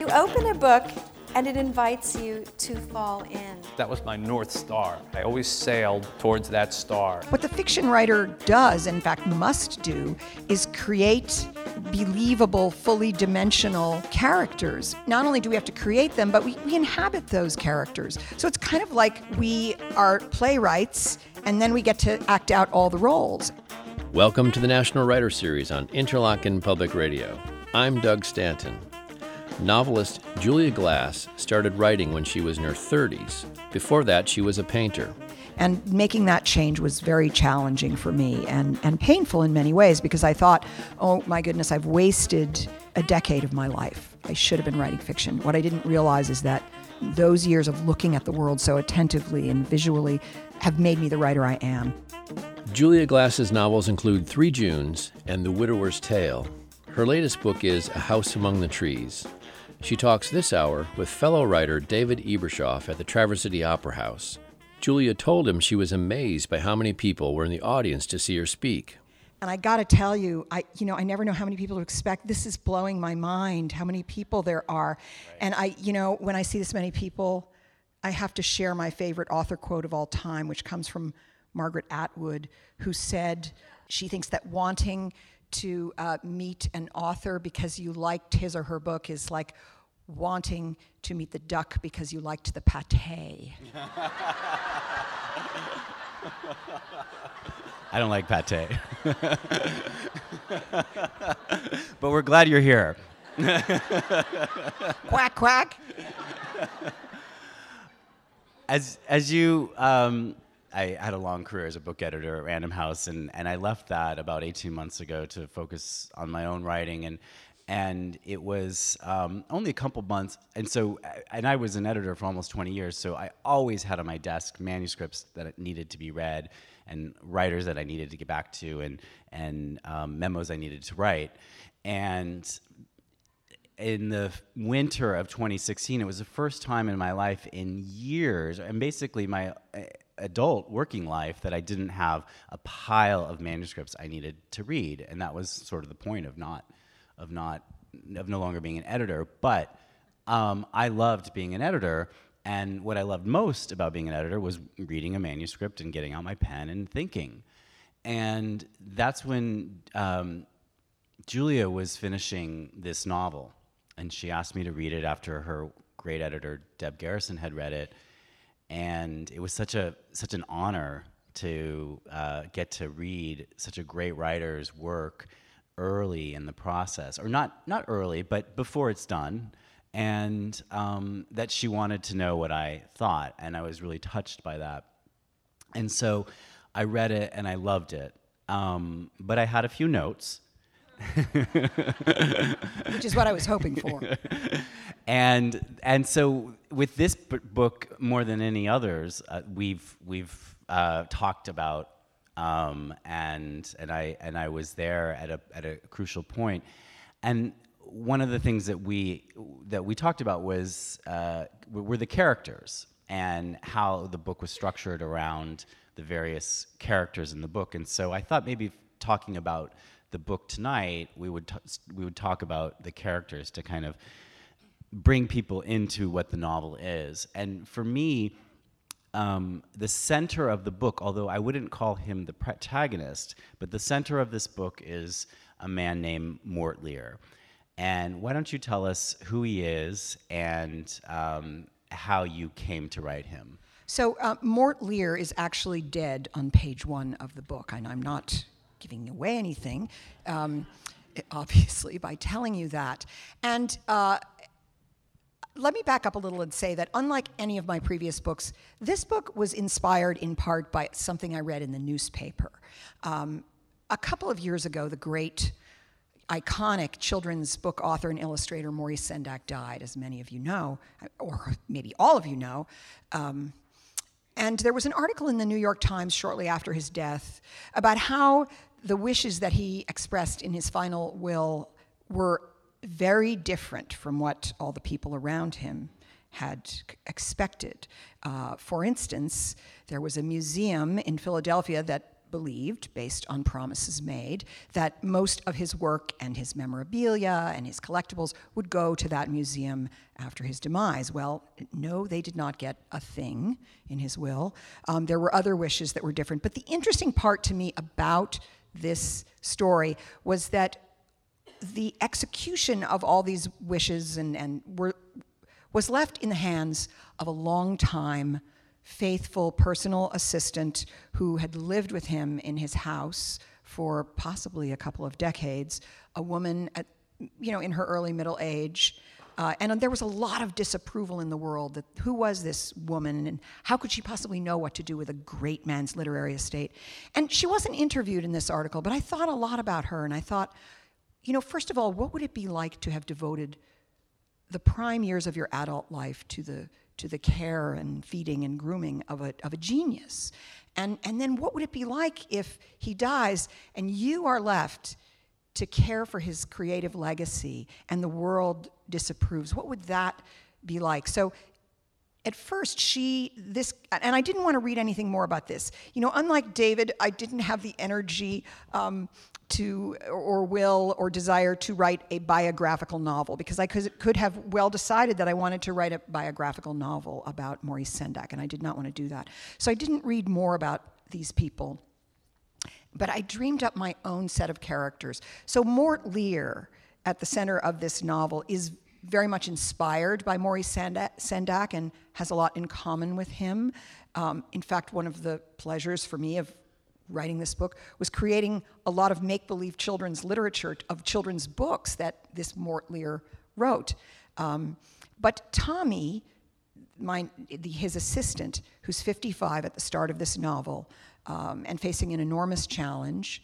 You open a book and it invites you to fall in. That was my North Star. I always sailed towards that star. What the fiction writer does, in fact must do, is create believable, fully dimensional characters. Not only do we have to create them, but we inhabit those characters. So it's kind of like we are playwrights, and then we get to act out all the roles. Welcome to the National Writer Series on Interlochen Public Radio. I'm Doug Stanton. Novelist Julia Glass started writing when she was in her 30s. Before that, she was a painter. And making that change was very challenging for me and painful in many ways, because I thought, oh my goodness, I've wasted a decade of my life. I should have been writing fiction. What I didn't realize is that those years of looking at the world so attentively and visually have made me the writer I am. Julia Glass's novels include Three Junes and The Widower's Tale. Her latest book is A House Among the Trees. She talks this hour with fellow writer David Ebershoff at the Traverse City Opera House. Julia told him she was amazed by how many people were in the audience to see her speak. And I got to tell you, I never know how many people to expect. This is blowing my mind, how many people there are. Right. And when I see this many people, I have to share my favorite author quote of all time, which comes from Margaret Atwood, who said she thinks that wanting to meet an author because you liked his or her book is like wanting to meet the duck because you liked the pâté. I don't like pâté. But we're glad you're here. Quack, quack. As you... I had a long career as a book editor at Random House, and I left that about 18 months ago to focus on my own writing, and it was only a couple months, and I was an editor for almost 20 years, so I always had on my desk manuscripts that needed to be read, and writers that I needed to get back to, and memos I needed to write, and in the winter of 2016, it was the first time in my life in years, and basically my adult working life, that I didn't have a pile of manuscripts I needed to read, and that was sort of the point of no longer being an editor. But I loved being an editor, and what I loved most about being an editor was reading a manuscript and getting out my pen and thinking. And that's when Julia was finishing this novel, and she asked me to read it after her great editor Deb Garrison had read it. And it was such an honor to get to read such a great writer's work early in the process, or not early, but before it's done, and that she wanted to know what I thought, and I was really touched by that. And so I read it and I loved it, but I had a few notes. Which is what I was hoping for. And so with this book, more than any others, we've talked about, and I was there at a crucial point. And one of the things that we talked about was were the characters and how the book was structured around the various characters in the book. And so I thought maybe talking about the book tonight, we would talk about the characters to kind of bring people into what the novel is. And for me, the center of the book, although I wouldn't call him the protagonist, but the center of this book is a man named Mort Lear. And why don't you tell us who he is and how you came to write him? So Mort Lear is actually dead on page 1 of the book, and I'm not giving away anything, obviously, by telling you that. And let me back up a little and say that unlike any of my previous books, this book was inspired in part by something I read in the newspaper. A couple of years ago, the great, iconic children's book author and illustrator Maurice Sendak died, as many of you know, or maybe all of you know. And there was an article in the New York Times shortly after his death about how the wishes that he expressed in his final will were very different from what all the people around him had expected. For instance, there was a museum in Philadelphia that believed, based on promises made, that most of his work and his memorabilia and his collectibles would go to that museum after his demise. Well, no, they did not get a thing in his will. There were other wishes that were different. But the interesting part to me about this story was that the execution of all these wishes was left in the hands of a long-time, faithful personal assistant who had lived with him in his house for possibly a couple of decades, a woman in her early middle age. And there was a lot of disapproval in the world that who was this woman and how could she possibly know what to do with a great man's literary estate? And she wasn't interviewed in this article, but I thought a lot about her, and I thought, first of all, what would it be like to have devoted the prime years of your adult life to the care and feeding and grooming of a genius? And then what would it be like if he dies and you are left to care for his creative legacy and the world disapproves? What would that be like? So at first and I didn't want to read anything more about this. Unlike David, I didn't have the energy or will or desire to write a biographical novel, because I could have well decided that I wanted to write a biographical novel about Maurice Sendak, and I did not want to do that. So I didn't read more about these people, but I dreamed up my own set of characters. So Mort Lear, at the center of this novel, is very much inspired by Maurice Sendak and has a lot in common with him. In fact, one of the pleasures for me of writing this book was creating a lot of make-believe children's literature of children's books that this Mort Lear wrote. But Tommy, his assistant, who's 55 at the start of this novel and facing an enormous challenge,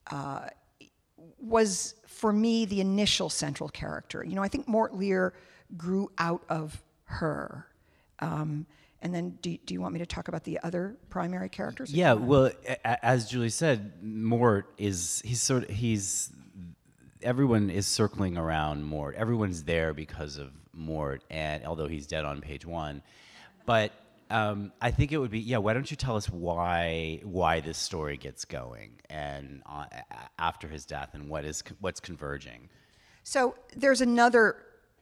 was, for me, the initial central character. I think Mort Lear grew out of her. And then do you want me to talk about the other primary characters? Yeah, well, as Julie said, Mort everyone is circling around Mort. Everyone's there because of Mort, and although he's dead on page 1. But I think it would be, why don't you tell us why this story gets going and after his death, and what's converging? So there's another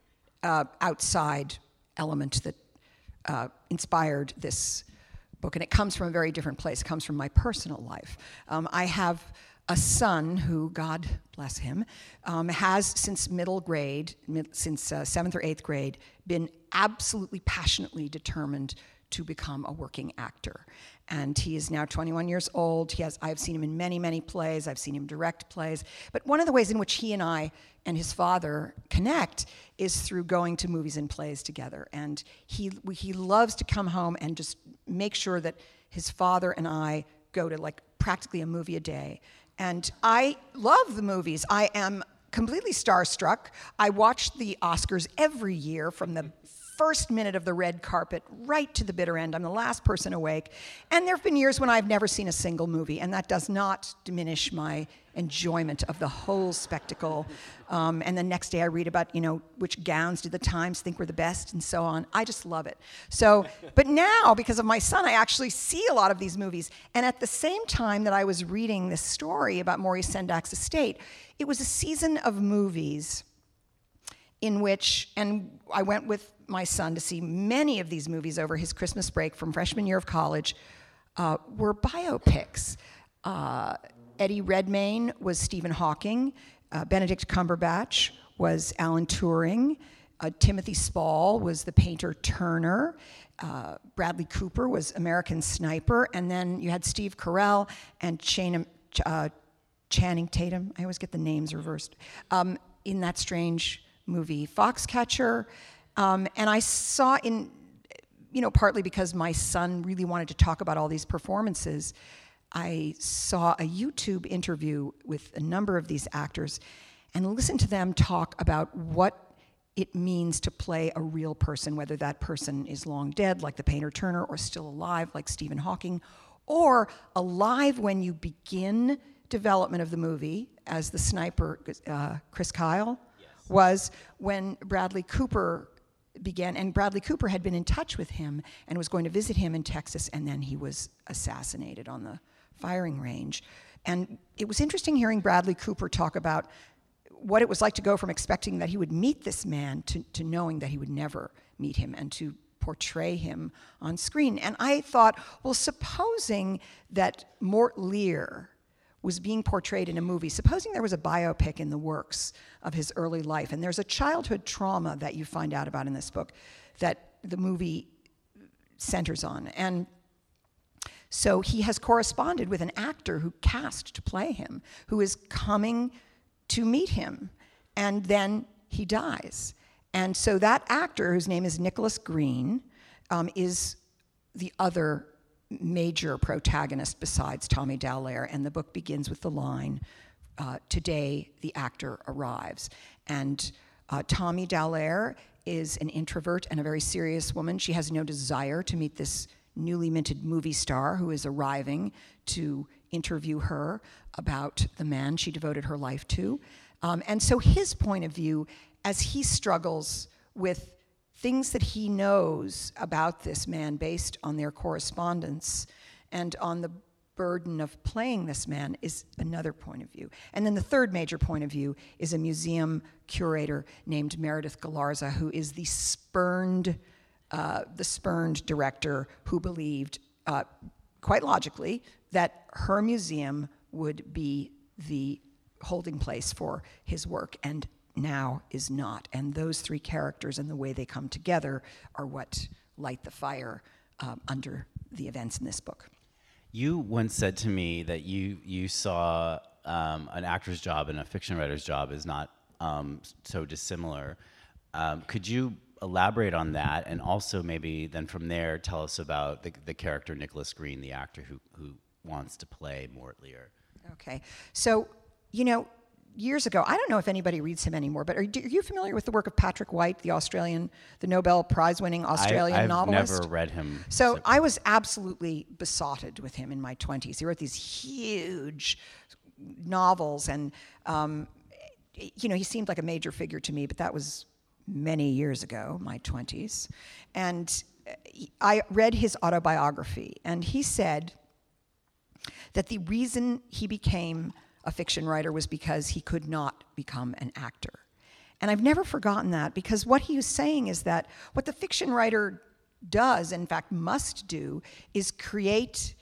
outside element that inspired this book, and it comes from a very different place. It comes from my personal life. I have a son who, God bless him, has since middle grade, since 7th or 8th grade, been absolutely passionately determined to become a working actor. And he is now 21 years old. I've seen him in many, many plays. I've seen him direct plays. But one of the ways in which he and I and his father connect is through going to movies and plays together. And he loves to come home and just make sure that his father and I go to practically a movie a day. And I love the movies. I am completely starstruck. I watch the Oscars every year from the first minute of the red carpet right to the bitter end. I'm the last person awake. And there have been years when I've never seen a single movie, and that does not diminish my enjoyment of the whole spectacle. And the next day I read about, which gowns did the Times think were the best and so on. I just love it. So, but now, because of my son, I actually see a lot of these movies. And at the same time that I was reading this story about Maurice Sendak's estate, it was a season of movies in which, and I went with my son to see many of these movies over his Christmas break from freshman year of college, were biopics. Eddie Redmayne was Stephen Hawking. Benedict Cumberbatch was Alan Turing. Timothy Spall was the painter Turner. Bradley Cooper was American Sniper. And then you had Steve Carell and Channing Tatum. I always get the names reversed. In that strange movie Foxcatcher. And I saw partly because my son really wanted to talk about all these performances, I saw a YouTube interview with a number of these actors and listened to them talk about what it means to play a real person, whether that person is long dead, like the painter Turner, or still alive, like Stephen Hawking, or alive when you begin development of the movie, as the sniper, Chris Kyle, was when Bradley Cooper began, and Bradley Cooper had been in touch with him and was going to visit him in Texas, and then he was assassinated on the firing range. And it was interesting hearing Bradley Cooper talk about what it was like to go from expecting that he would meet this man to knowing that he would never meet him and to portray him on screen. And I thought, well, supposing that Mort Lear was being portrayed in a movie, supposing there was a biopic in the works of his early life, and there's a childhood trauma that you find out about in this book that the movie centers on. And so he has corresponded with an actor who cast to play him, who is coming to meet him, and then he dies. And so that actor, whose name is Nicholas Green, is the other major protagonist besides Tommy Dallaire, and the book begins with the line, "Today the actor arrives." And Tommy Dallaire is an introvert and a very serious woman. She has no desire to meet this newly minted movie star who is arriving to interview her about the man she devoted her life to. And so his point of view, as he struggles with things that he knows about this man based on their correspondence and on the burden of playing this man, is another point of view. And then the third major point of view is a museum curator named Meredith Galarza, who is the spurned director who believed, quite logically, that her museum would be the holding place for his work, and now is not. And those three characters and the way they come together are what light the fire under the events in this book. You once said to me that you saw an actor's job and a fiction writer's job as not so dissimilar. Could you elaborate on that, and also maybe then from there tell us about the character Nicholas Green, the actor who wants to play Mort Lear? Okay, so years ago, I don't know if anybody reads him anymore, but are you familiar with the work of Patrick White, the Nobel Prize-winning Australian novelist? I've never read him. So I was absolutely besotted with him in my 20s. He wrote these huge novels, and he seemed like a major figure to me, but that was many years ago, my 20s. And I read his autobiography, and he said that the reason he became a fiction writer was because he could not become an actor. And I've never forgotten that, because what he was saying is that what the fiction writer does, in fact must do, is create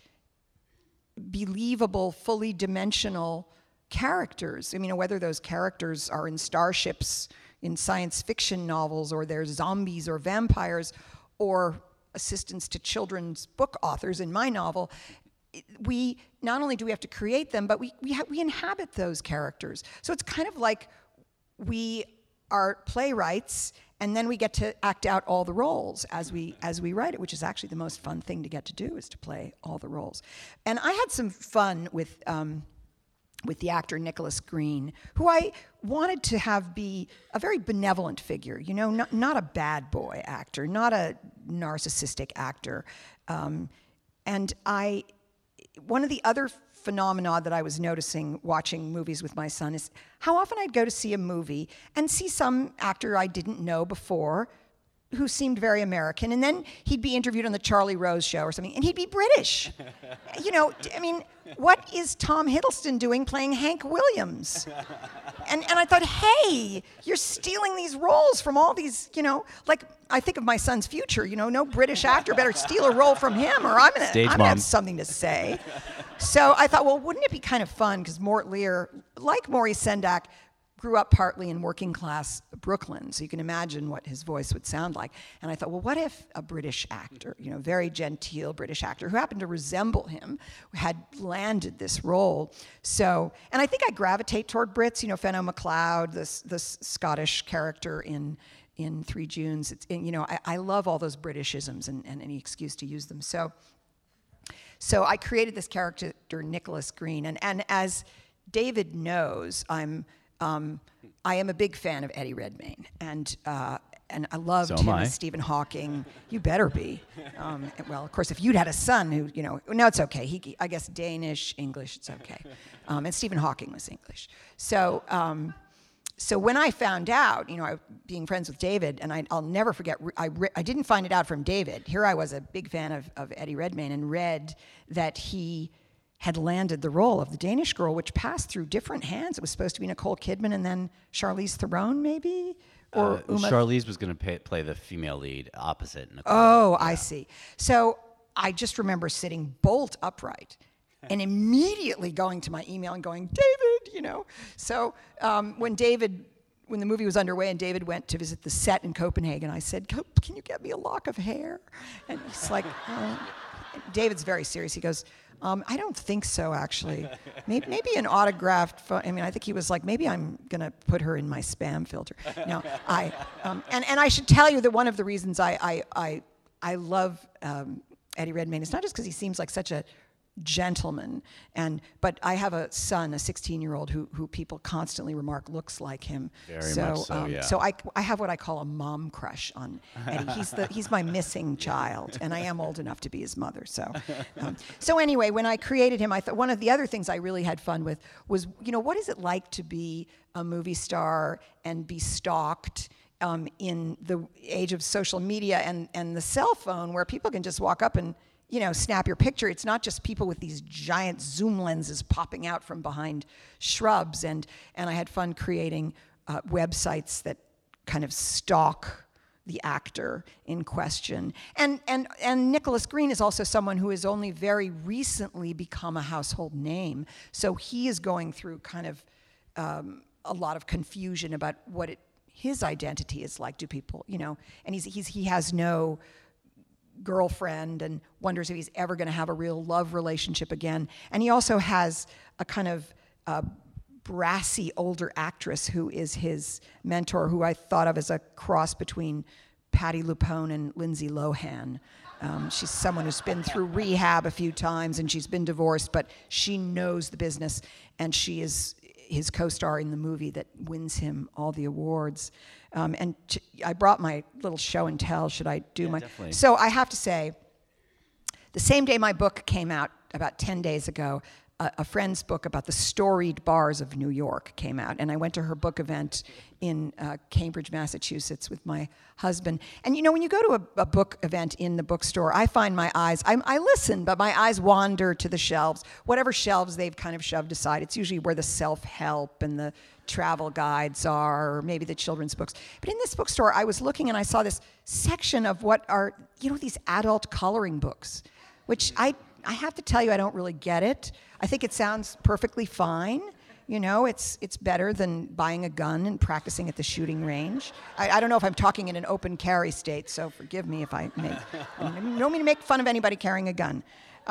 believable, fully dimensional characters. Whether those characters are in starships, in science fiction novels, or they're zombies or vampires, or assistants to children's book authors in my novel, we not only do we have to create them, but we inhabit those characters. So it's kind of like we are playwrights, and then we get to act out all the roles as we write it, which is actually the most fun thing to get to do, is to play all the roles. And I had some fun with the actor Nicholas Green, who I wanted to have be a very benevolent figure, not a bad boy actor, not a narcissistic actor. One of the other phenomena that I was noticing watching movies with my son is how often I'd go to see a movie and see some actor I didn't know before who seemed very American, and then he'd be interviewed on the Charlie Rose show or something, and he'd be British. What is Tom Hiddleston doing playing Hank Williams? And I thought, hey, you're stealing these roles from all these, I think of my son's future, no British actor better steal a role from him, or I'm gonna have something to say. So I thought, well, wouldn't it be kind of fun, because Mort Lear, like Maurice Sendak, grew up partly in working class Brooklyn, so you can imagine what his voice would sound like. And I thought, well, what if a British actor, very genteel British actor who happened to resemble him, had landed this role? So, and I think I gravitate toward Brits, Fenno MacLeod, this Scottish character in Three Junes. I love all those Britishisms and any excuse to use them. So I created this character, Nicholas Green, and as David knows, I am a big fan of Eddie Redmayne, and I loved him as Stephen Hawking. You better be. Well, of course, if you'd had a son who, no, it's okay. I guess Danish, English, it's okay. And Stephen Hawking was English. So when I found out, being friends with David, and I'll never forget, I didn't find it out from David. Here I was, a big fan of Eddie Redmayne, and read that he had landed the role of the Danish Girl, which passed through different hands. It was supposed to be Nicole Kidman and then Charlize Theron, maybe? Or Uma. Charlize was going to play the female lead opposite Nicole. Oh, I see. So I just remember sitting bolt upright and immediately going to my email and going, David, you know. So when the movie was underway and David went to visit the set in Copenhagen, I said, can you get me a lock of hair? And he's like, David's very serious. He goes, I don't think so, actually. Maybe an autographed phone. I mean, I think he was like, maybe I'm going to put her in my spam filter. No, and I should tell you that one of the reasons I love Eddie Redmayne is not just because he seems like such a gentleman, but I have a son, a 16-year-old, who people constantly remark looks like him. Very much so, yeah. So I have what I call a mom crush on Eddie. He's my missing child, and I am old enough to be his mother. So anyway, when I created him, I thought one of the other things I really had fun with was, what is it like to be a movie star and be stalked in the age of social media and the cell phone, where people can just walk up and snap your picture. It's not just people with these giant zoom lenses popping out from behind shrubs. And I had fun creating websites that kind of stalk the actor in question. And Nicholas Green is also someone who has only very recently become a household name. So he is going through kind of a lot of confusion about what his identity is like. Do people, and he has no girlfriend and wonders if he's ever going to have a real love relationship again. And he also has a kind of brassy older actress who is his mentor, who I thought of as a cross between Patti LuPone and Lindsay Lohan. She's someone who's been through rehab a few times and she's been divorced, but she knows the business, and she is his co-star in the movie that wins him all the awards. I brought my little show and tell. Should I do my... Definitely. So I have to say, the same day my book came out, about 10 days ago, a friend's book about the storied bars of New York came out. And I went to her book event in Cambridge, Massachusetts with my husband. And when you go to a book event in the bookstore, I find my eyes, I listen, but my eyes wander to the shelves, whatever shelves they've kind of shoved aside. It's usually where the self-help and the travel guides are, or maybe the children's books. But in this bookstore, I was looking and I saw this section of what are, these adult coloring books, which I have to tell you, I don't really get it. I think it sounds perfectly fine. It's better than buying a gun and practicing at the shooting range. I don't know if I'm talking in an open carry state, so forgive me if I don't mean to make fun of anybody carrying a gun.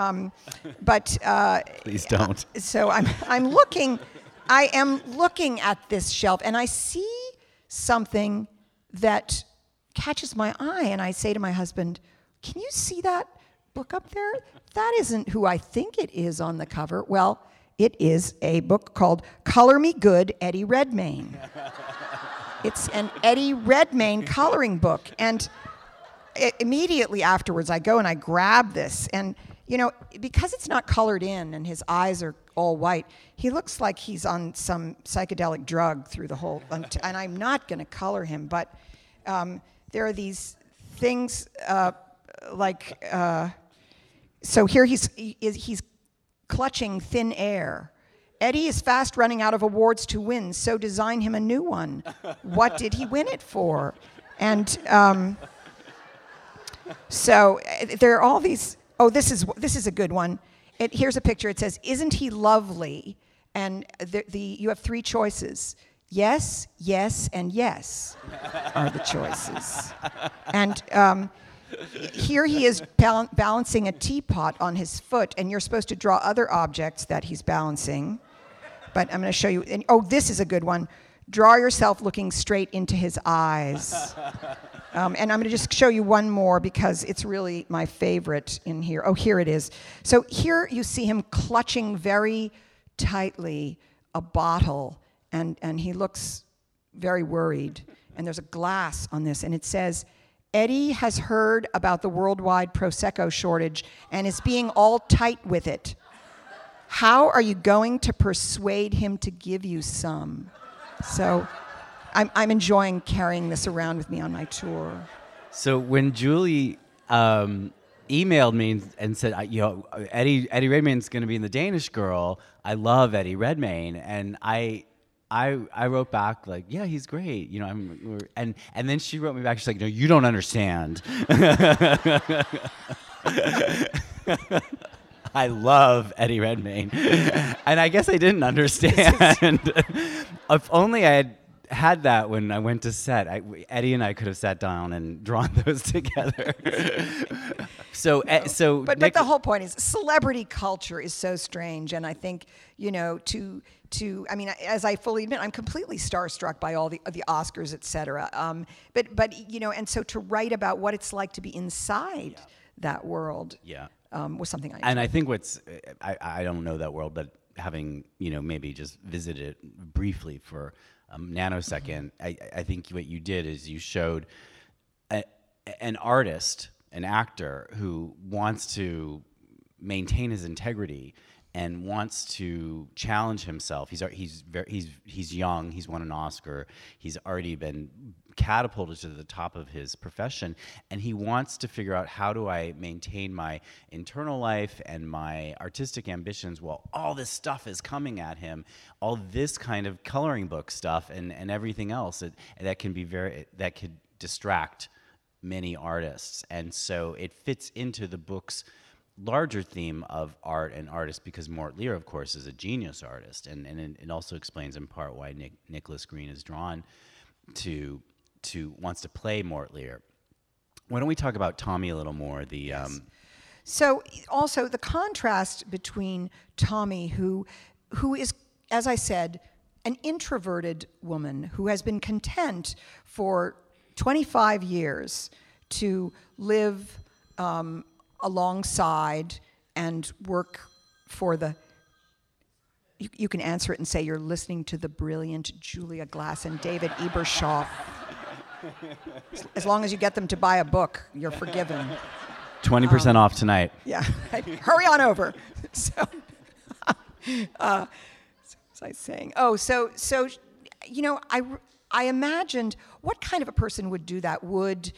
But please don't. So I am looking at this shelf, and I see something that catches my eye, and I say to my husband, "Can you see that book up there? That isn't who I think it is on the cover." Well, it is a book called Color Me Good, Eddie Redmayne. It's an Eddie Redmayne coloring book. And immediately afterwards, I go and I grab this. And, because it's not colored in and his eyes are all white, he looks like he's on some psychedelic drug through the whole... And I'm not going to color him, but there are these things like... So here he's clutching thin air. Eddie is fast running out of awards to win, so design him a new one. What did he win it for? And so there are all these. Oh, this is a good one. Here's a picture. It says, "Isn't he lovely?" And you have three choices. Yes, yes, and yes are the choices. And here he is balancing a teapot on his foot, and you're supposed to draw other objects that he's balancing. But I'm going to show you. This is a good one. Draw yourself looking straight into his eyes. And I'm going to just show you one more because it's really my favorite in here. Oh, here it is. So here you see him clutching very tightly a bottle, and he looks very worried. And there's a glass on this, and it says, "Eddie has heard about the worldwide Prosecco shortage and is being all tight with it. How are you going to persuade him to give you some?" So I'm enjoying carrying this around with me on my tour. So when Julie emailed me and said, Eddie Redmayne's going to be in The Danish Girl. I love Eddie Redmayne, and I wrote back like, yeah, he's great. And then she wrote me back. She's like, no, you don't understand. I love Eddie Redmayne, and I guess I didn't understand. If only I had that when I went to set. Eddie and I could have sat down and drawn those together. But the whole point is celebrity culture is so strange, and I think as I fully admit, I'm completely starstruck by all the Oscars, et cetera. And so to write about what it's like to be inside that world, was something I enjoyed. And I think I don't know that world, but having maybe just visited it briefly for a nanosecond, I think what you did is you showed an artist, an actor who wants to maintain his integrity and wants to challenge himself. He's young. He's won an Oscar. He's already been catapulted to the top of his profession, and he wants to figure out, how do I maintain my internal life and my artistic ambitions while all this stuff is coming at him, all this kind of coloring book stuff and everything else that could distract many artists. And so it fits into the book's larger theme of art and artists, because Mort Lear, of course, is a genius artist, and it also explains in part why Nicholas Green is drawn to wants to play Mort Lear. Why don't we talk about Tommy a little more? So also the contrast between Tommy, who is, as I said, an introverted woman who has been content for 25 years to live alongside and work for you can answer it and say you're listening to the brilliant Julia Glass and David Ebershoff. As long as you get them to buy a book, you're forgiven. 20% off tonight. Yeah, hurry on over. So, what was I saying? Oh, so I imagined what kind of a person would do that, would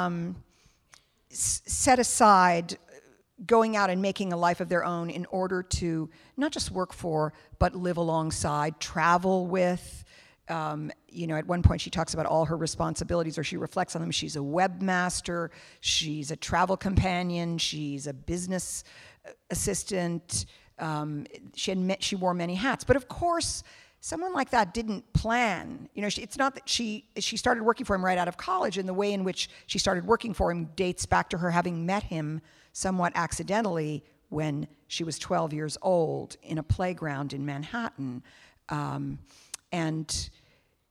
set aside going out and making a life of their own in order to not just work for, but live alongside, travel with. At one point she talks about all her responsibilities, or she reflects on them. She's a webmaster, she's a travel companion, she's a business assistant. She wore many hats. But of course, someone like that didn't plan. It's not that she started working for him right out of college, and the way in which she started working for him dates back to her having met him somewhat accidentally when she was 12 years old in a playground in Manhattan. And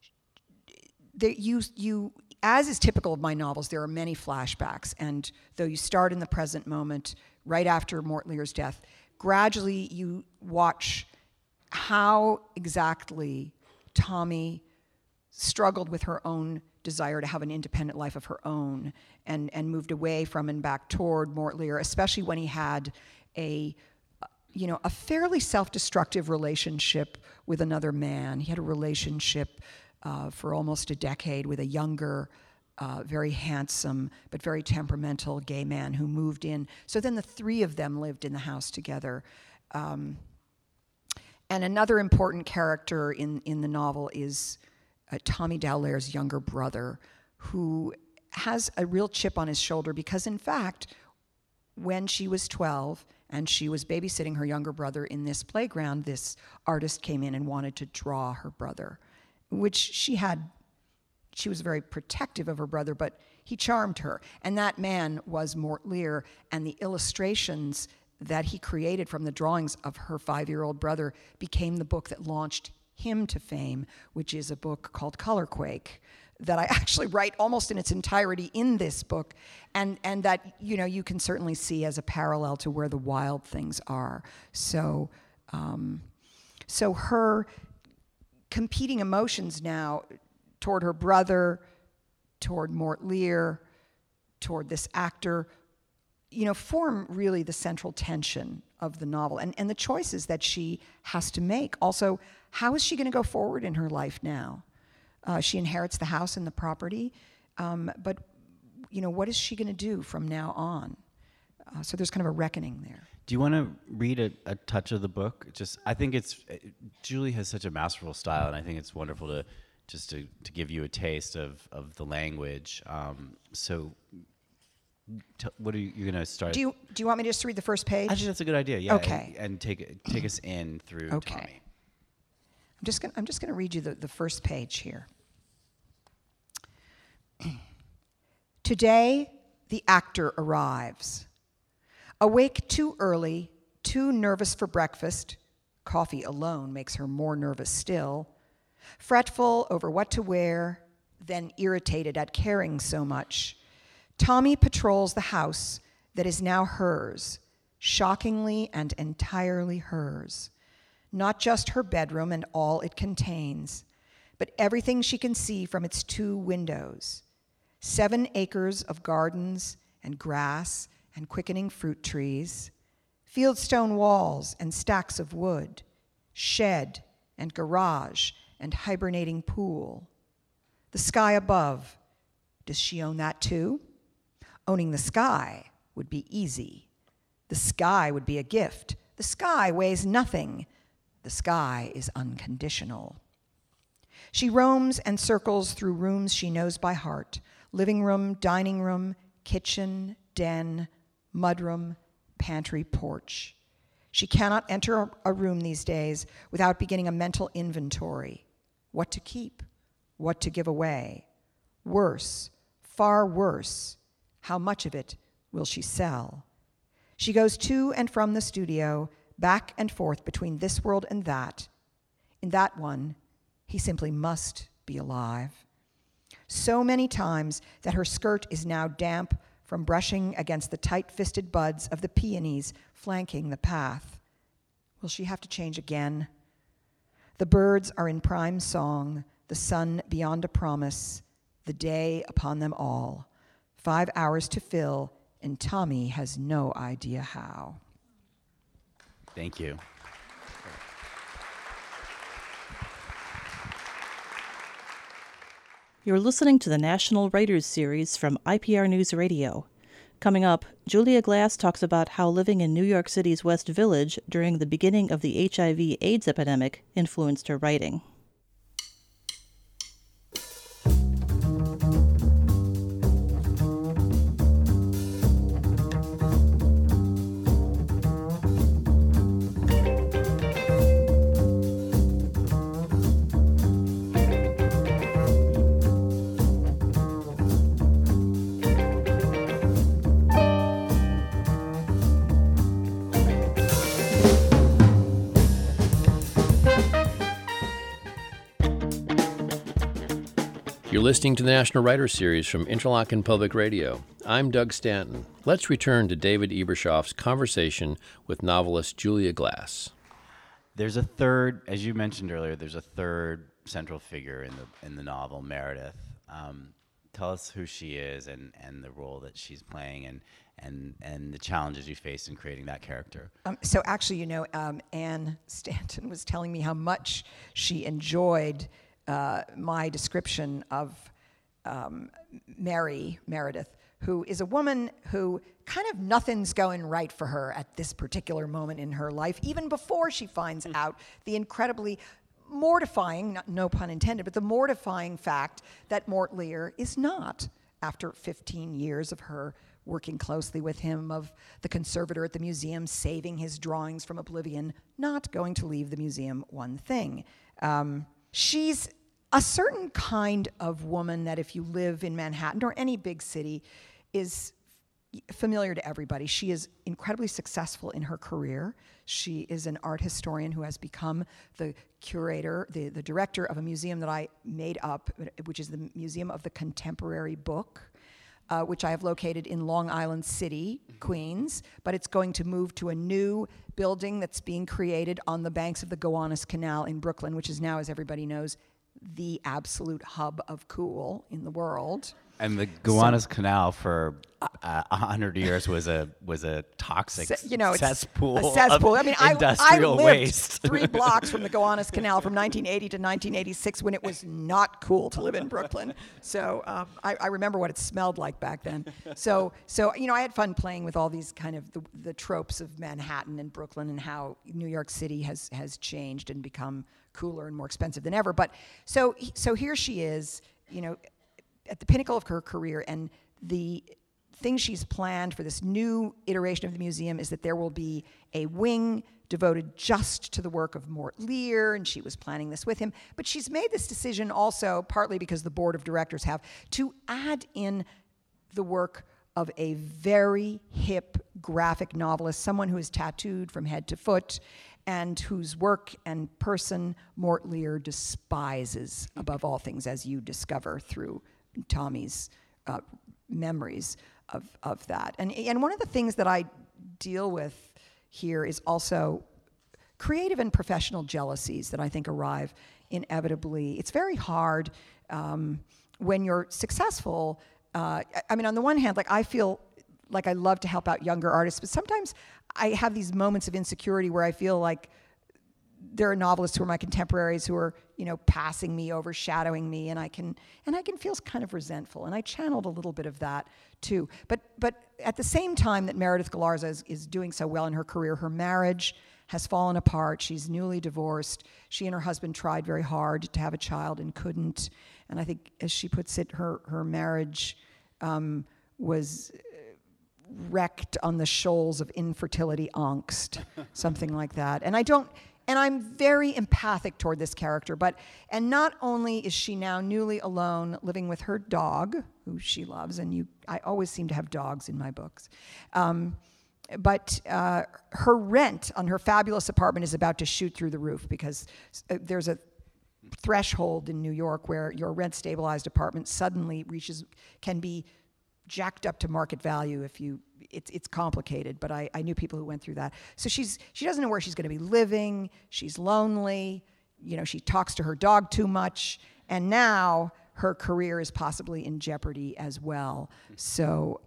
as is typical of my novels, there are many flashbacks. And though you start in the present moment, right after Mort Lear's death, gradually you watch how exactly Tommy struggled with her own desire to have an independent life of her own, and moved away from and back toward Mort Lear, especially when he had a fairly self-destructive relationship with another man. He had a relationship for almost a decade with a younger, very handsome, but very temperamental gay man who moved in. So then the three of them lived in the house together. And another important character in the novel is Tommy Dallair's younger brother, who has a real chip on his shoulder because, in fact, when she was 12 and she was babysitting her younger brother in this playground, this artist came in and wanted to draw her brother, which she was very protective of her brother, but he charmed her. And that man was Mort Lear, and the illustrations that he created from the drawings of her 5-year-old brother became the book that launched him to fame, which is a book called Colorquake that I actually write almost in its entirety in this book, and that you can certainly see as a parallel to Where the Wild Things Are. So her competing emotions now toward her brother, toward Mort Lear, toward this actor, form really the central tension of the novel, and the choices that she has to make. Also, how is she going to go forward in her life now? She inherits the house and the property, but what is she going to do from now on? So there's kind of a reckoning there. Do you want to read a touch of the book? I think Julie has such a masterful style, and I think it's wonderful to give you a taste of the language. What are you going to start? Do you want me just to read the first page? I think that's a good idea. Yeah. Okay. And take us in through Tommy. I'm just going to read you the first page here. Today, the actor arrives. Awake too early, too nervous for breakfast. Coffee alone makes her more nervous still. Fretful over what to wear, then irritated at caring so much. Tommy patrols the house that is now hers, shockingly and entirely hers. Not just her bedroom and all it contains, but everything she can see from its 2 windows. 7 acres of gardens and grass and quickening fruit trees, fieldstone walls and stacks of wood, shed and garage and hibernating pool. The sky above, does she own that too? Owning the sky would be easy. The sky would be a gift. The sky weighs nothing. The sky is unconditional. She roams and circles through rooms she knows by heart: living room, dining room, kitchen, den, mudroom, pantry, porch. She cannot enter a room these days without beginning a mental inventory. What to keep, what to give away. Worse, far worse, how much of it will she sell? She goes to and from the studio, back and forth between this world and that. In that one, he simply must be alive. So many times that her skirt is now damp from brushing against the tight-fisted buds of the peonies flanking the path. Will she have to change again? The birds are in prime song, the sun beyond a promise, the day upon them all. 5 hours to fill, and Tommy has no idea how. Thank you. You're listening to the National Writers Series from IPR News Radio. Coming up, Julia Glass talks about how living in New York City's West Village during the beginning of the HIV/AIDS epidemic influenced her writing. You're listening to the National Writers Series from Interlochen Public Radio. I'm Doug Stanton. Let's return to David Ebershoff's conversation with novelist Julia Glass. There's a third, as you mentioned earlier, there's a third central figure in the novel, Meredith. Tell us who she is and the role that she's playing and the challenges you faced in creating that character. So actually, Anne Stanton was telling me how much she enjoyed my description of Meredith, who is a woman who kind of nothing's going right for her at this particular moment in her life, even before she finds out the incredibly mortifying, no pun intended, but the mortifying fact that Mort Lear is not, after 15 years of her working closely with him, of the conservator at the museum saving his drawings from oblivion, not going to leave the museum one thing. She's a certain kind of woman that if you live in Manhattan or any big city is familiar to everybody. She is incredibly successful in her career. She is an art historian who has become the curator, the director of a museum that I made up, which is the Museum of the Contemporary Book, which I have located in Long Island City, Queens, but it's going to move to a new building that's being created on the banks of the Gowanus Canal in Brooklyn, which is now, as everybody knows, the absolute hub of cool in the world. And the Gowanus Canal, for 100 years was a toxic it's cesspool. A cesspool. Of I mean, I industrial lived waste. 3 blocks from the Gowanus Canal from 1980 to 1986 when it was not cool to live in Brooklyn. So I remember what it smelled like back then. So I had fun playing with all these kind of the tropes of Manhattan and Brooklyn and how New York City has changed and become cooler and more expensive than ever. But so here she is, at the pinnacle of her career, and the thing she's planned for this new iteration of the museum is that there will be a wing devoted just to the work of Mort Lear, and she was planning this with him. But she's made this decision also, partly because the board of directors have, to add in the work of a very hip graphic novelist, someone who is tattooed from head to foot, and whose work and person Mort Lear despises above all things, as you discover through Tommy's memories of that. And one of the things that I deal with here is also creative and professional jealousies that I think arrive inevitably. It's very hard when you're successful. I mean, on the one hand, I feel like I love to help out younger artists, but sometimes I have these moments of insecurity where I feel like there are novelists who are my contemporaries who are, passing me, overshadowing me, and I can feel kind of resentful. And I channeled a little bit of that too. But at the same time that Meredith Galarza is doing so well in her career, her marriage has fallen apart. She's newly divorced. She and her husband tried very hard to have a child and couldn't. And I think, as she puts it, her marriage was wrecked on the shoals of infertility angst, something like that. And I'm very empathic toward this character, and not only is she now newly alone, living with her dog, who she loves, and I always seem to have dogs in my books, but her rent on her fabulous apartment is about to shoot through the roof because there's a threshold in New York where your rent-stabilized apartment suddenly can be jacked up to market value if it's complicated, but I knew people who went through that. So she doesn't know where she's going to be living. She's lonely. She talks to her dog too much, and now her career is possibly in jeopardy as well. So,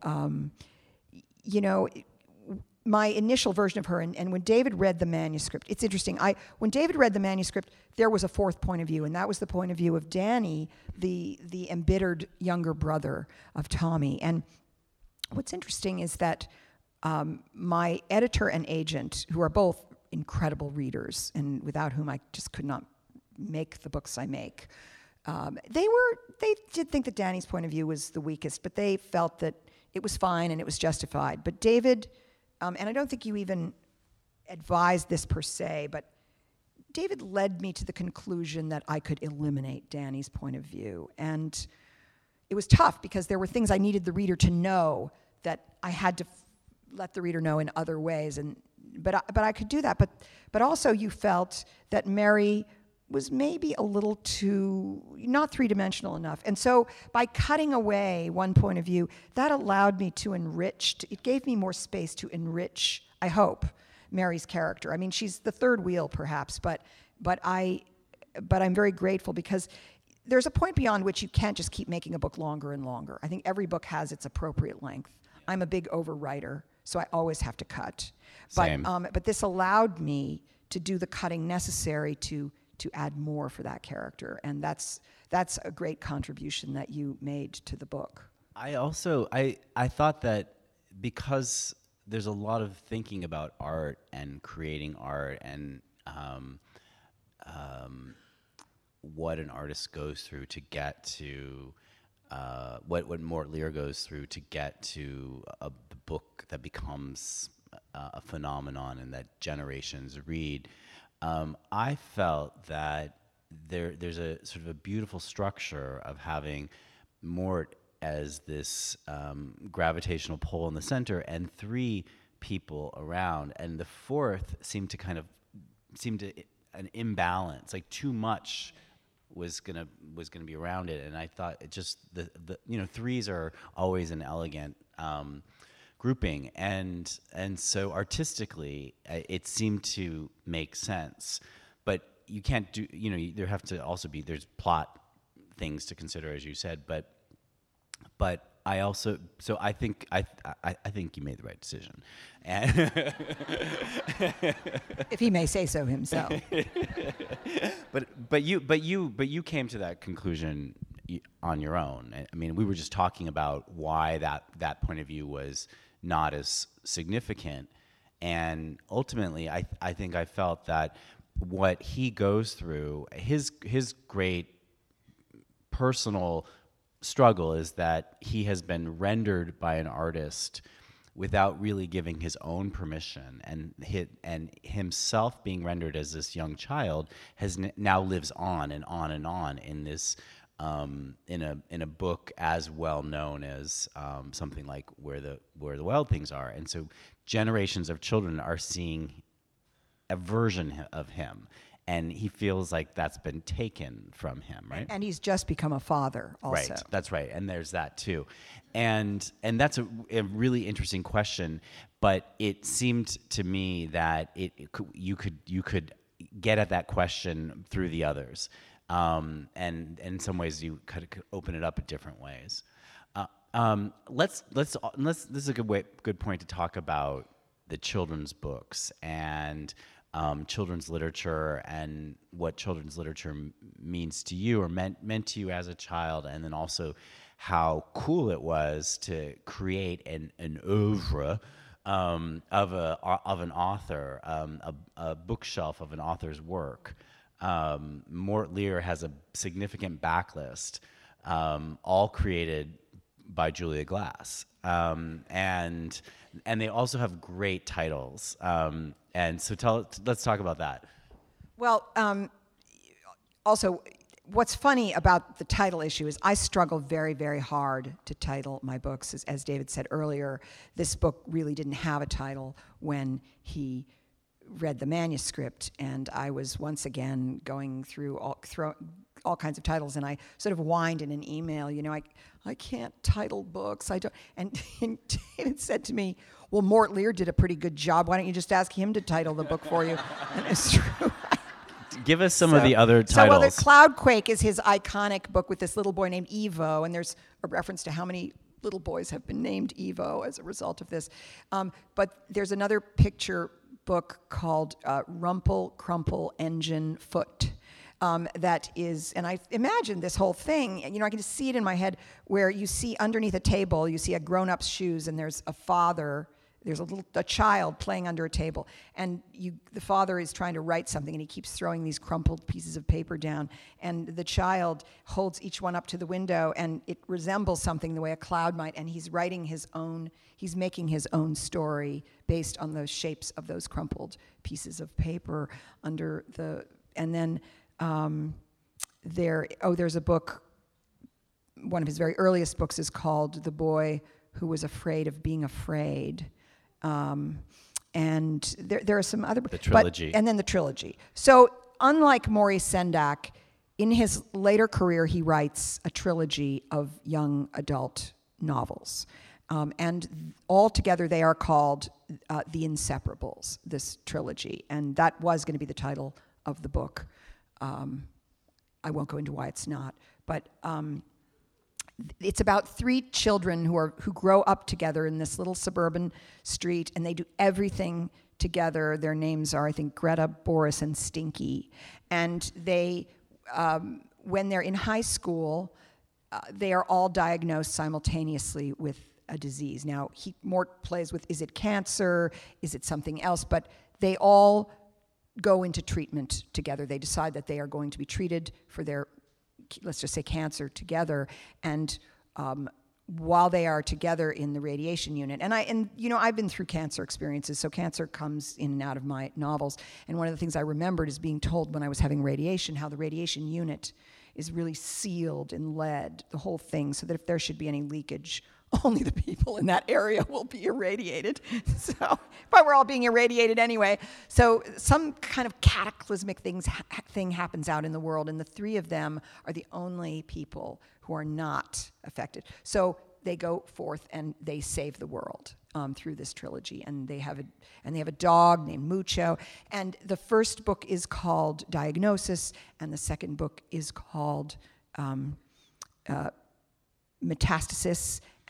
my initial version of her, and when David read the manuscript, it's interesting. When David read the manuscript, there was a fourth point of view, and that was the point of view of Danny, the embittered younger brother of Tommy. And what's interesting is that my editor and agent, who are both incredible readers, and without whom I just could not make the books I make, they did think that Danny's point of view was the weakest, but they felt that it was fine and it was justified. But David, and I don't think you even advised this per se, but David led me to the conclusion that I could eliminate Danny's point of view. And it was tough because there were things I needed the reader to know that I had to let the reader know in other ways. But I could do that. But also you felt that Mary was maybe a little too, not three-dimensional enough. And so by cutting away one point of view, that allowed me to it gave me more space to enrich, I hope, Mary's character. I mean, she's the third wheel perhaps, but I'm very grateful because there's a point beyond which you can't just keep making a book longer and longer. I think every book has its appropriate length. I'm a big overwriter, so I always have to cut. Same. But this allowed me to do the cutting necessary to add more for that character, and that's a great contribution that you made to the book. I also I thought that because there's a lot of thinking about art and creating art and what an artist goes through to get to what Mort Lear goes through to get to the book that becomes a phenomenon and that generations read. I felt that there's a sort of a beautiful structure of having Mort as this gravitational pole in the center and three people around, and the fourth seemed to an imbalance, like too much was gonna be around it, and I thought it just the threes are always an elegant grouping, and so artistically it seemed to make sense, but you can't do there have to also be there's plot things to consider, as you said, but I also, so I think you made the right decision, and If he may say so himself. but you came to that conclusion on your own. I mean, we were just talking about why that point of view was not as significant, and ultimately, I think I felt that what he goes through, his great personal struggle is that he has been rendered by an artist without really giving his own permission, and himself being rendered as this young child now lives on and on and on in this in a book as well known as something like Where the Wild Things Are, and so generations of children are seeing a version of him. And he feels like that's been taken from him, right? And he's just become a father also. Right, that's right. And there's that too. And that's a really interesting question, but it seemed to me that you could get at that question through the others. And in some ways you could open it up in different ways. Let's this is a good point to talk about the children's books and children's literature and what children's literature means to you or meant to you as a child, and then also how cool it was to create an oeuvre of an author, a bookshelf of an author's work. Mort Lear has a significant backlist, all created by Julia Glass, and they also have great titles. And so let's talk about that. Well, also, what's funny about the title issue is I struggle very, very hard to title my books. As David said earlier, this book really didn't have a title when he read the manuscript, and I was once again going through all kinds of titles, and I sort of whined in an email, I can't title books. I don't. And David said to me, well, Mort Lear did a pretty good job. Why don't you just ask him to title the book for you? And it's true. Give us some of the other titles. So, Cloudquake is his iconic book with this little boy named Evo, and there's a reference to how many little boys have been named Evo as a result of this. But there's another picture book called Rumple Crumple Engine Foot. That is, and I imagine this whole thing, I can just see it in my head, where you see underneath a table, you see a grown-up's shoes, and there's a father, there's a child playing under a table, and the father is trying to write something, and he keeps throwing these crumpled pieces of paper down, and the child holds each one up to the window, and it resembles something the way a cloud might, and he's making his own story based on the shapes of those crumpled pieces of paper and then there's a book, one of his very earliest books is called The Boy Who Was Afraid of Being Afraid. And there are some other books. The trilogy. And then the trilogy. So unlike Maurice Sendak, in his later career, he writes a trilogy of young adult novels. And all together they are called The Inseparables, this trilogy. And that was going to be the title of the book. I won't go into why it's not, but it's about three children who grow up together in this little suburban street, and they do everything together. Their names are, I think, Greta, Boris, and Stinky. And they, when they're in high school, they are all diagnosed simultaneously with a disease. Now, Mort plays with, is it cancer? Is it something else? But they all go into treatment together. They decide that they are going to be treated for their, let's just say, cancer together. And while they are together in the radiation unit, and I've been through cancer experiences, so cancer comes in and out of my novels. And one of the things I remembered is being told when I was having radiation, how the radiation unit is really sealed in lead, the whole thing, so that if there should be any leakage, only the people in that area will be irradiated. So, but we're all being irradiated anyway. So some kind of cataclysmic thing happens out in the world, and the three of them are the only people who are not affected. So they go forth and they save the world through this trilogy. And they have a dog named Mucho. And the first book is called Diagnosis, and the second book is called Metastasis.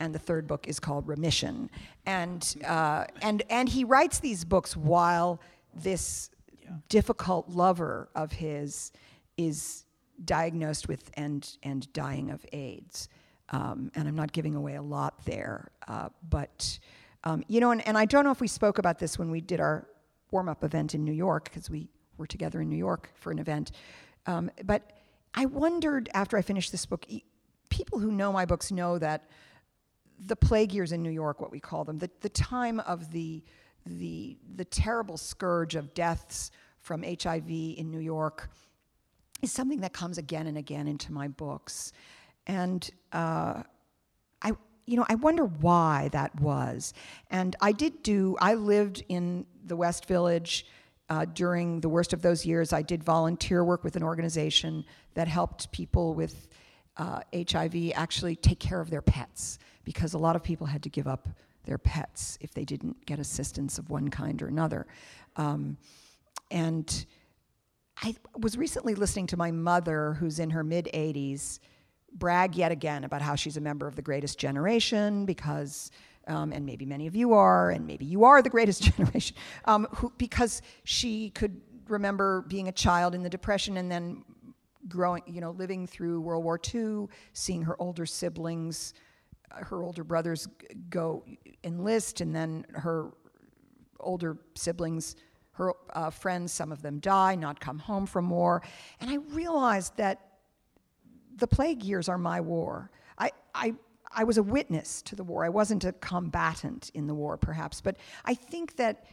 and the third book is called Remission. And he writes these books while this difficult lover of his is diagnosed with and dying of AIDS. And I'm not giving away a lot there, but and I don't know if we spoke about this when we did our warm-up event in New York, because we were together in New York for an event. But I wondered, after I finished this book, people who know my books know that the plague years in New York, what we call them, the time of the terrible scourge of deaths from HIV in New York, is something that comes again and again into my books. And I wonder why that was. And I lived in the West Village during the worst of those years. I did volunteer work with an organization that helped people with HIV actually take care of their pets, because a lot of people had to give up their pets if they didn't get assistance of one kind or another. And I was recently listening to my mother, who's in her mid-80s, brag yet again about how she's a member of the greatest generation because, and maybe many of you are, and maybe you are the greatest generation, because she could remember being a child in the Depression and then growing, living through World War II, seeing her older siblings, her older brothers go enlist, and then her older siblings, her friends, some of them die, not come home from war. And I realized that the plague years are my war. I was a witness to the war. I wasn't a combatant in the war, perhaps, but I think that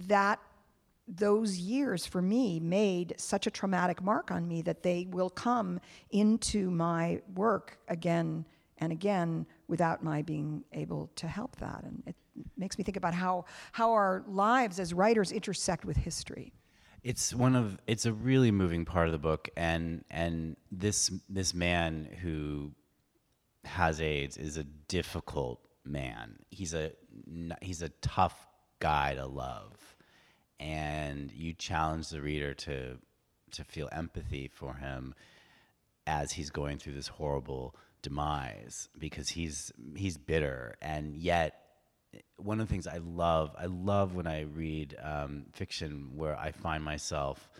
those years for me made such a traumatic mark on me that they will come into my work again and again without my being able to help that. And it makes me think about how our lives as writers intersect with history. It's a really moving part of the book, and this man who has AIDS is a difficult man. He's a tough guy to love, and you challenge the reader to feel empathy for him as he's going through this horrible demise, because he's bitter. And yet one of the things I love when I read fiction where I find myself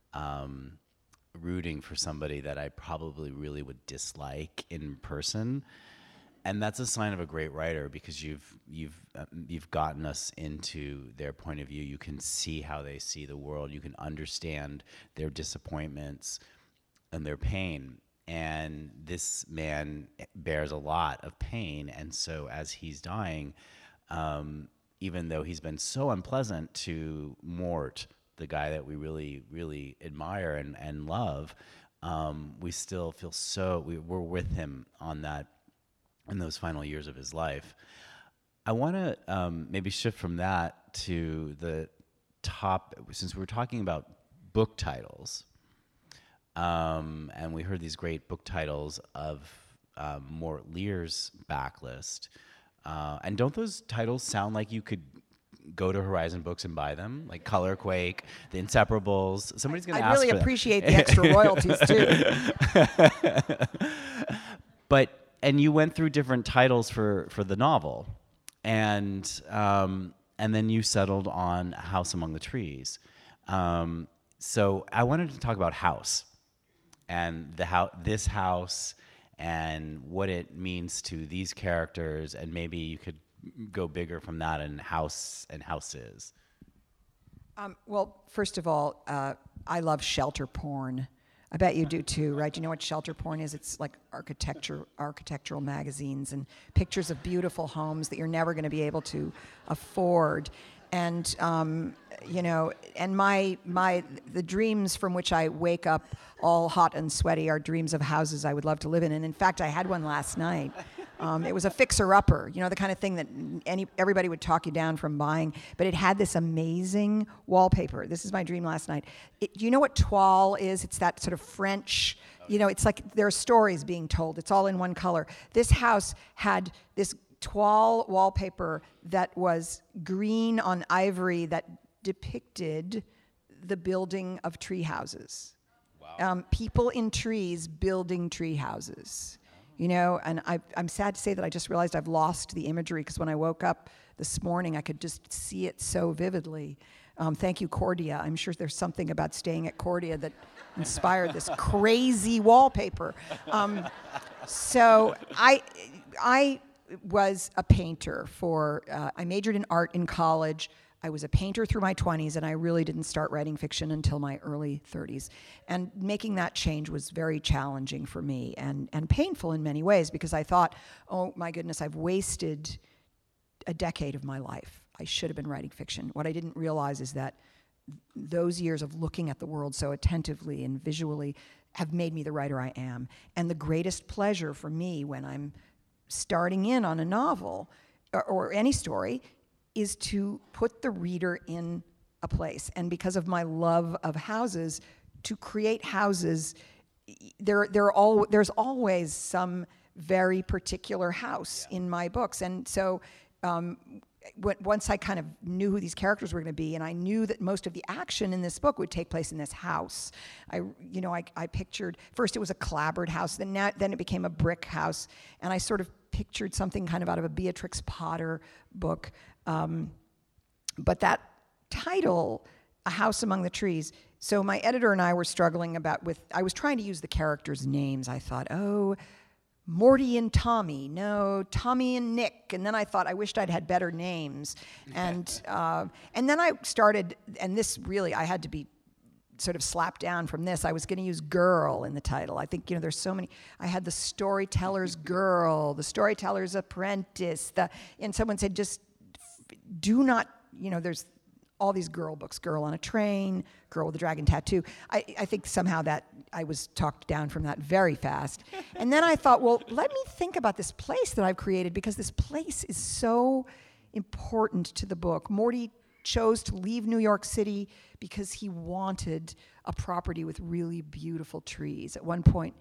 rooting for somebody that I probably really would dislike in person, and that's a sign of a great writer, because you've gotten us into their point of view. You can see how they see the world. You can understand their disappointments and their pain. And this man bears a lot of pain, and so as he's dying, even though he's been so unpleasant to Mort, the guy that we really, really admire and love, we still feel we're with him on that in those final years of his life. I want to maybe shift from that to the top, since we're talking about book titles, and we heard these great book titles of Mort Lear's backlist. And don't those titles sound like you could go to Horizon Books and buy them? Like Color Quake, The Inseparables. Somebody's going to ask for I'd really appreciate the extra royalties, too. And you went through different titles for the novel. And then you settled on House Among the Trees. So I wanted to talk about House and this house and what it means to these characters, and maybe you could go bigger from that in House and Houses. Well, first of all, I love shelter porn. I bet you do too, right? You know what shelter porn is? It's like architectural magazines and pictures of beautiful homes that you're never going to be able to afford. And and the dreams from which I wake up all hot and sweaty are dreams of houses I would love to live in. And in fact, I had one last night. It was a fixer-upper, the kind of thing that everybody would talk you down from buying. But it had this amazing wallpaper. This is my dream last night. Do you know what toile is? It's that sort of French, it's like there are stories being told. It's all in one color. This house had this toile wallpaper that was green on ivory that depicted the building of tree houses. Wow. People in trees building tree houses. you know, and I'm sad to say that I just realized I've lost the imagery, because when I woke up this morning, I could just see it so vividly. Thank you, Cordia. I'm sure there's something about staying at Cordia that inspired this crazy wallpaper. So I was a painter I majored in art in college. I was a painter through my 20s, and I really didn't start writing fiction until my early 30s. And making that change was very challenging for me and painful in many ways, because I thought, oh my goodness, I've wasted a decade of my life. I should have been writing fiction. What I didn't realize is that those years of looking at the world so attentively and visually have made me the writer I am. And the greatest pleasure for me when I'm starting in on a novel or any story is to put the reader in a place. And because of my love of houses, to create houses, there's always some very particular house in my books. And so once I kind of knew who these characters were going to be, and I knew that most of the action in this book would take place in this house, I pictured, first it was a clapboard house, then it became a brick house, and I sort of pictured something kind of out of a Beatrix Potter book. But that title, A House Among the Trees, so my editor and I were struggling I was trying to use the characters' names. I thought, Morty and Tommy, no, Tommy and Nick. And then I thought, I wished I'd had better names. And then I started, and this really, I had to be sort of slapped down from this. I was going to use girl in the title. I think, there's so many. I had the storyteller's girl, the storyteller's apprentice, and someone said, just do not, there's all these girl books, Girl on a Train, Girl with a Dragon Tattoo. I think somehow that I was talked down from that very fast. And then I thought, well, let me think about this place that I've created, because this place is so important to the book. Morty chose to leave New York City because he wanted a property with really beautiful trees. At one point,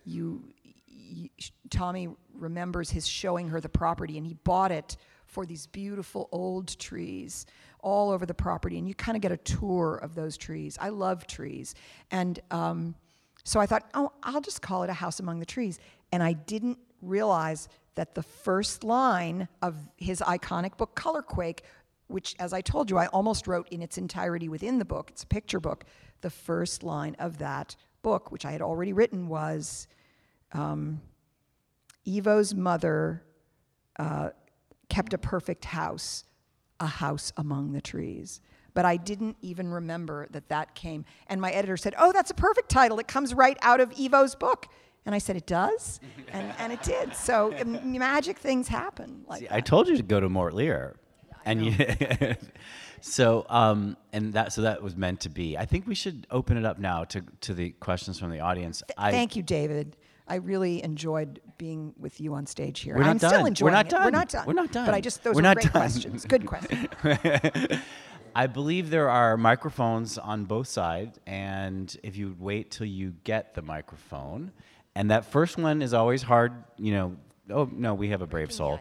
Tommy remembers his showing her the property, and he bought it for these beautiful old trees all over the property, and you kind of get a tour of those trees. I love trees. And so I thought, I'll just call it A House Among the Trees. And I didn't realize that the first line of his iconic book, Colorquake, which, as I told you, I almost wrote in its entirety within the book, it's a picture book, the first line of that book, which I had already written, was Evo's mother kept a perfect house, a house among the trees. But I didn't even remember that came. And my editor said, that's a perfect title. It comes right out of Evo's book. And I said, it does? And it did. So magic things happen like that. I told you to go to Mort Lear. So that was meant to be. I think we should open it up now to the questions from the audience. Thank you, David. I really enjoyed being with you on stage here. I'm still enjoying it. We're not done. But those were great questions. Good questions. I believe there are microphones on both sides, and if you wait till you get the microphone, and that first one is always hard, oh, no, we have a brave soul.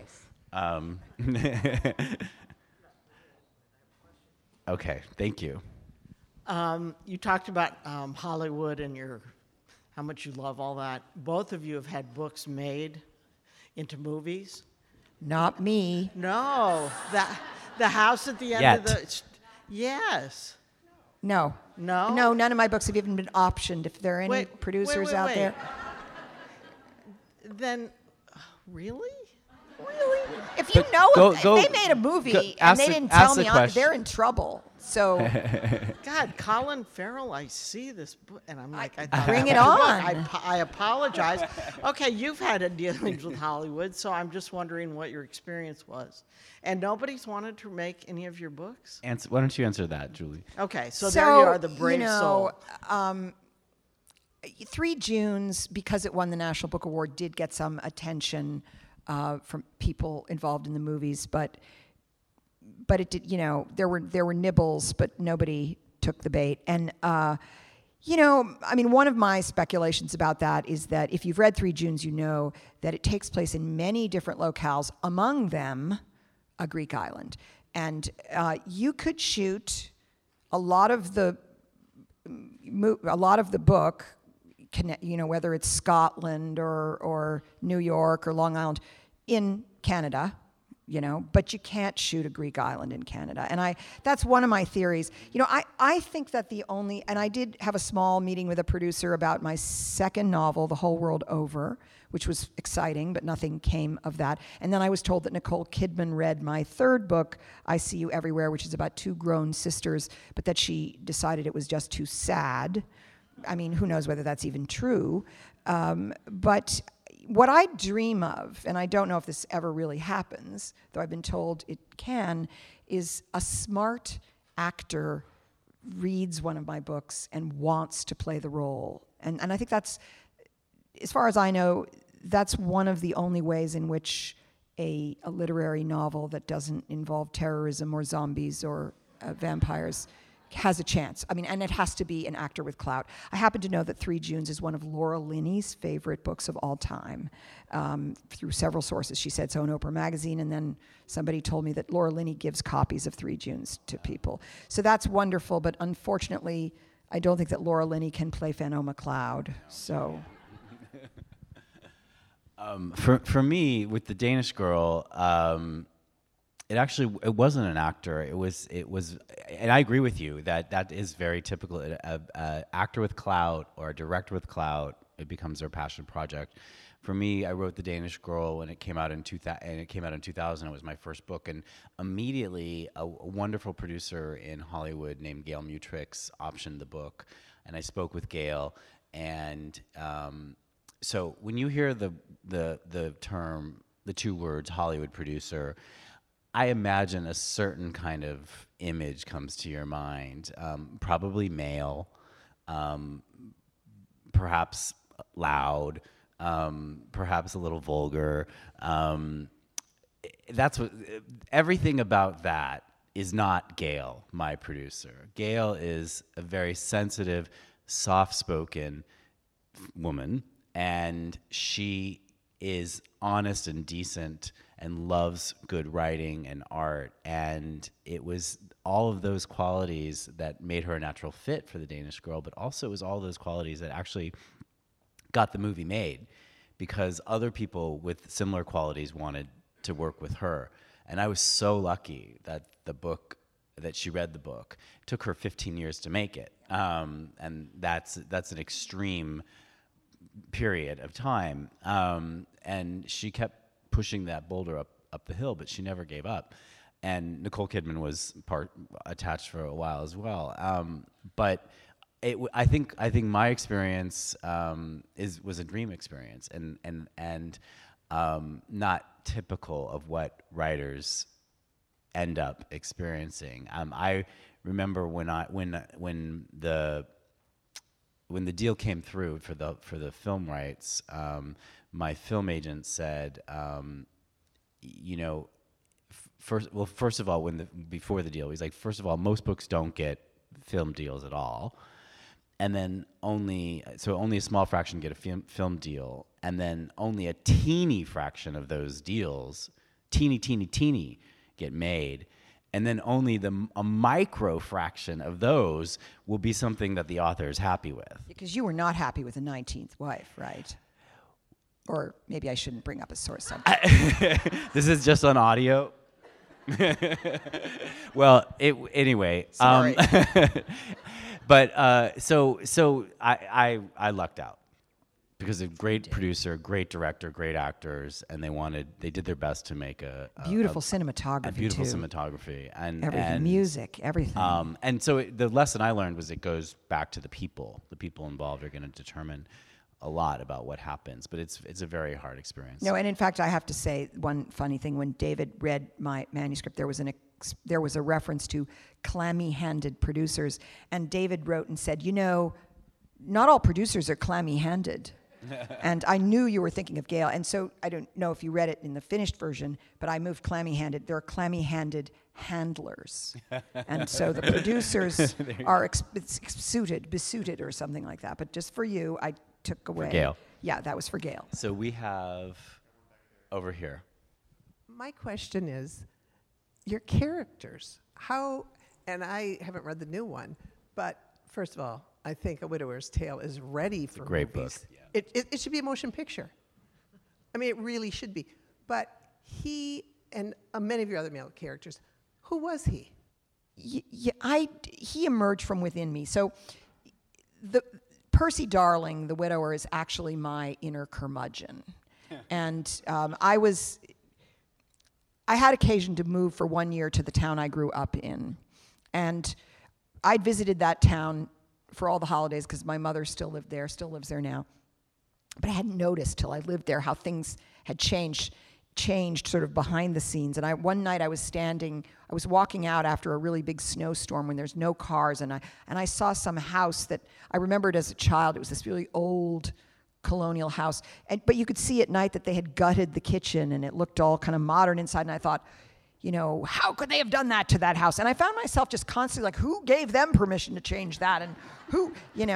Okay, thank you. You talked about Hollywood and how much you love all that. Both of you have had books made into movies. Not me. No, the house at the end of the. Yes. No. No. No, none of my books have even been optioned. If there are any producers out there. Then, really? If you they made a movie and they didn't tell me, they're in trouble. So, God, Colin Farrell, I see this book, and I'm like, bring it on. I apologize. Okay, you've had dealings with Hollywood, so I'm just wondering what your experience was. And nobody's wanted to make any of your books? Why don't you answer that, Julie? Okay, so there you are, the brave soul. 3 Junes, because it won the National Book Award, did get some attention from people involved in the movies, but it did. There were nibbles, but nobody took the bait. And one of my speculations about that is that if you've read 3 Junes, you know that it takes place in many different locales, among them a Greek island, and you could shoot a lot of the book whether it's Scotland or New York or Long Island, in Canada, but you can't shoot a Greek island in Canada. And that's one of my theories. I think that and I did have a small meeting with a producer about my second novel, The Whole World Over, which was exciting, but nothing came of that. And then I was told that Nicole Kidman read my third book, I See You Everywhere, which is about two grown sisters, but that she decided it was just too sad. I mean, who knows whether that's even true. But what I dream of, and I don't know if this ever really happens, though I've been told it can, is a smart actor reads one of my books and wants to play the role. And I think that's, as far as I know, that's one of the only ways in which a literary novel that doesn't involve terrorism or zombies or vampires has a chance. I mean, and it has to be an actor with clout. I happen to know that 3 Junes is one of Laura Linney's favorite books of all time, through several sources. She said so in Oprah Magazine, and then somebody told me that Laura Linney gives copies of 3 Junes to people. So that's wonderful, but unfortunately, I don't think that Laura Linney can play Fano McLeod. So, for me, with The Danish Girl, it wasn't an actor. It was, and I agree with you that is very typical. An actor with clout or a director with clout, it becomes their passion project. For me, I wrote The Danish Girl when it came out in 2000. It was my first book, and immediately a wonderful producer in Hollywood named Gail Mutrix optioned the book, and I spoke with Gail, and so when you hear the term, the two words Hollywood producer, I imagine a certain kind of image comes to your mind, probably male, perhaps loud, perhaps a little vulgar. That's what everything about that is not Gail, my producer. Gail is a very sensitive, soft-spoken woman, and she is honest and decent and loves good writing and art. And it was all of those qualities that made her a natural fit for The Danish Girl, but also it was all those qualities that actually got the movie made, because other people with similar qualities wanted to work with her. And I was so lucky that she read the book. It took her 15 years to make it. And that's an extreme period of time. And she kept pushing that boulder up the hill, but she never gave up. And Nicole Kidman was attached for a while as well. But I think my experience was a dream experience, and not typical of what writers end up experiencing. I remember when the deal came through for the film rights, my film agent said, first of all, before the deal, he's like, first of all, most books don't get film deals at all, and then only a small fraction get a film deal, and then only a teeny fraction of those deals, teeny, get made. And then only a micro fraction of those will be something that the author is happy with. Because you were not happy with The 19th Wife, right? Or maybe I shouldn't bring up a sore subject. This is just on audio. Well, anyway. Sorry. But so I lucked out. Because a great producer, great director, great actors, and they did their best to make a beautiful cinematography. A beautiful too. cinematography and everything, music, everything. And so the lesson I learned was it goes back to the people. The people involved are going to determine a lot about what happens, but it's a very hard experience. No, and in fact, I have to say one funny thing. When David read my manuscript, there was a reference to clammy-handed producers, and David wrote and said, not all producers are clammy-handed. And I knew you were thinking of Gail. And so I don't know if you read it in the finished version, but I moved clammy-handed. There are clammy-handed handlers. And so the producers are besuited or something like that. But just for you, I took away. For Gail. Yeah, that was for Gail. So we have over here. My question is, your characters, how, and I haven't read the new one, but first of all, I think A Widower's Tale is ready for great movies. book. It should be a motion picture. I mean, it really should be. But he and many of your other male characters, who was he? He emerged from within me. So Percy Darling, the widower, is actually my inner curmudgeon. And I had occasion to move for 1 year to the town I grew up in. And I'd visited that town for all the holidays because my mother still lived there, still lives there now. But I hadn't noticed till I lived there how things had changed sort of behind the scenes. And one night I was walking out after a really big snowstorm when there's no cars, and I saw some house that I remembered as a child. It was this really old colonial house, but you could see at night that they had gutted the kitchen and it looked all kind of modern inside, and I thought, how could they have done that to that house? And I found myself just constantly like, who gave them permission to change that? And who, and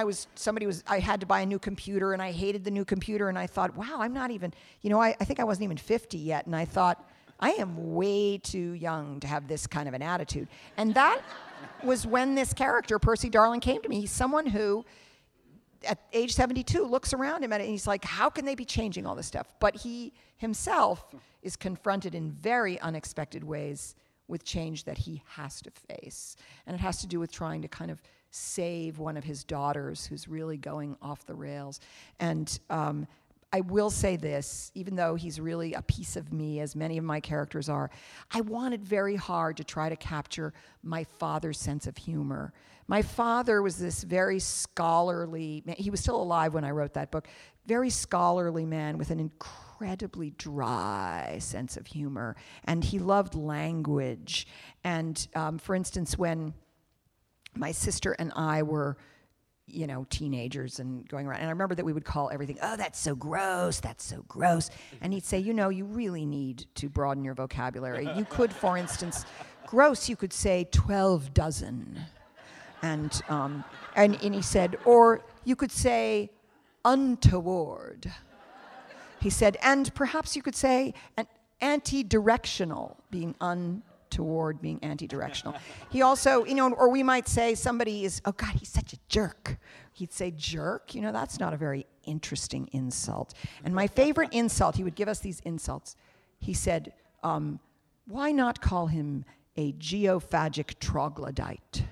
I had to buy a new computer, and I hated the new computer, and I thought, wow, I'm not even, I think I wasn't even 50 yet, and I thought, I am way too young to have this kind of an attitude. And that was when this character, Percy Darling, came to me. He's someone who, at age 72, looks around him and he's like, how can they be changing all this stuff? But he himself is confronted in very unexpected ways with change that he has to face. And it has to do with trying to kind of save one of his daughters who's really going off the rails. And I will say this, even though he's really a piece of me, as many of my characters are, I wanted very hard to try to capture my father's sense of humor. My father was this very scholarly man. He was still alive when I wrote that book. Very scholarly man with an incredibly dry sense of humor. And he loved language. And for instance, when my sister and I were teenagers and going around. And I remember that we would call everything, oh, that's so gross, that's so gross. And he'd say, you really need to broaden your vocabulary. You could, for instance, gross, you could say 12 dozen. And he said, or you could say untoward. He said, and perhaps you could say an anti-directional, being toward being anti-directional. He also, or we might say somebody is, oh God, he's such a jerk. He'd say jerk, that's not a very interesting insult. And my favorite insult, he would give us these insults. He said, why not call him a geophagic troglodyte?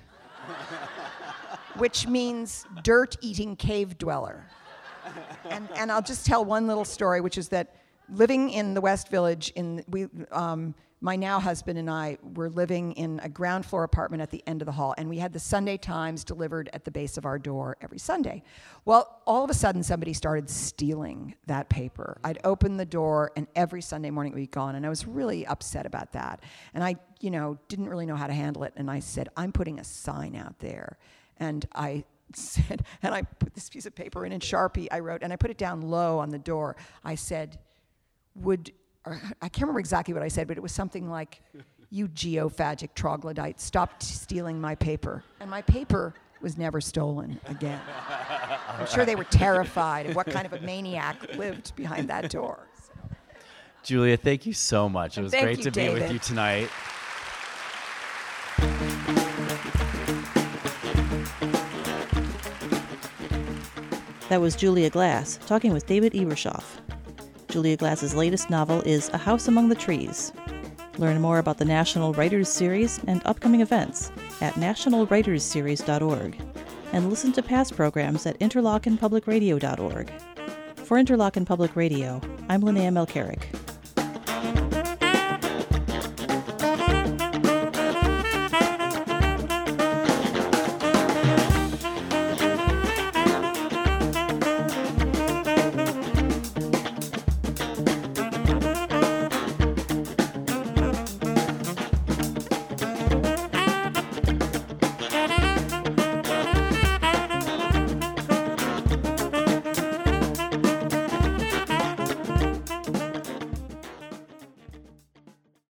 Which means dirt-eating cave dweller. And I'll just tell one little story, which is that living in the West Village, my now husband and I were living in a ground floor apartment at the end of the hall, and we had the Sunday Times delivered at the base of our door every Sunday. Well, all of a sudden, somebody started stealing that paper. I'd open the door, and every Sunday morning it would be gone, and I was really upset about that. And I, didn't really know how to handle it, and I said, I'm putting a sign out there. And I said, and I put this piece of paper in Sharpie, I wrote, and I put it down low on the door. I said, I can't remember exactly what I said, but it was something like, you geophagic troglodyte, stop stealing my paper. And my paper was never stolen again. I'm sure they were terrified of what kind of a maniac lived behind that door. So. Julia, thank you so much. It was great to be with you tonight. That was Julia Glass talking with David Ebershoff. Julia Glass's latest novel is A House Among the Trees. Learn more about the National Writers Series and upcoming events at nationalwritersseries.org, and listen to past programs at interlockenpublicradio.org. For Interlochen Public Radio, I'm Linnea Melchiorek.